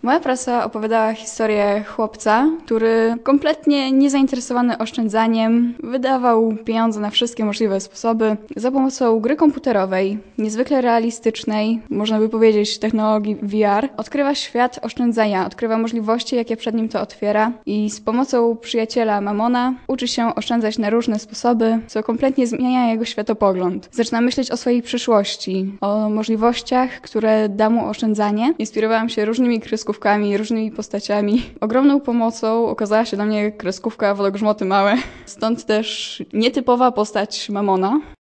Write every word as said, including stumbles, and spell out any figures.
Moja prasa opowiadała historię chłopca, który kompletnie niezainteresowany oszczędzaniem wydawał pieniądze na wszystkie możliwe sposoby za pomocą gry komputerowej, niezwykle realistycznej, można by powiedzieć technologii V R. Odkrywa świat oszczędzania, odkrywa możliwości, jakie przed nim to otwiera i z pomocą przyjaciela Mamona uczy się oszczędzać na różne sposoby, co kompletnie zmienia jego światopogląd. Zaczyna myśleć o swojej przyszłości, o możliwościach, które da mu oszczędzanie. Inspirowałam się różnymi kreskówkami, różnymi postaciami. Ogromną pomocą okazała się dla mnie kreskówka Wodogrzmoty Małe, stąd też nietypowa postać Mamona.